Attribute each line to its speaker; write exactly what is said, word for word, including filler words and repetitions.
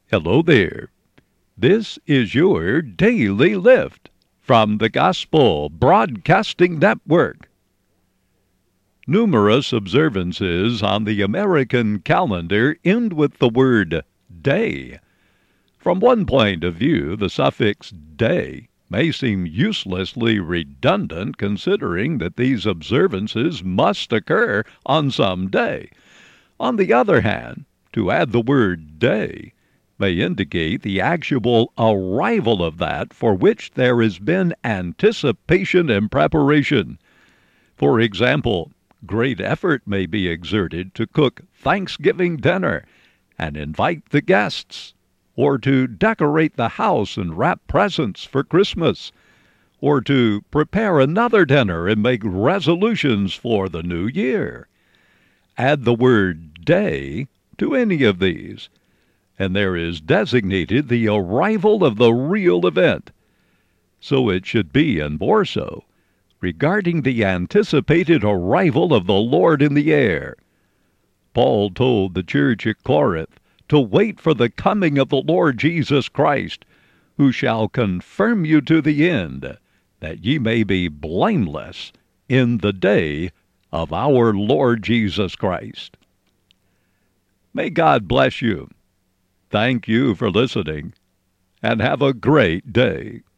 Speaker 1: Hello there. This is your Daily Lift from the Gospel Broadcasting Network. Numerous observances on the American calendar end with the word day. From one point of view, the suffix day may seem uselessly redundant, considering that these observances must occur on some day. On the other hand, to add the word day may indicate the actual arrival of that for which there has been anticipation and preparation. For example, great effort may be exerted to cook Thanksgiving dinner and invite the guests, or to decorate the house and wrap presents for Christmas, or to prepare another dinner and make resolutions for the new year. Add the word day to any of these, and there is designated the arrival of the real event. So it should be, and more so, regarding the anticipated arrival of the Lord in the air. Paul told the church at Corinth to wait for the coming of the Lord Jesus Christ, who shall confirm you to the end, that ye may be blameless in the day of our Lord Jesus Christ. May God bless you. Thank you for listening, and have a great day.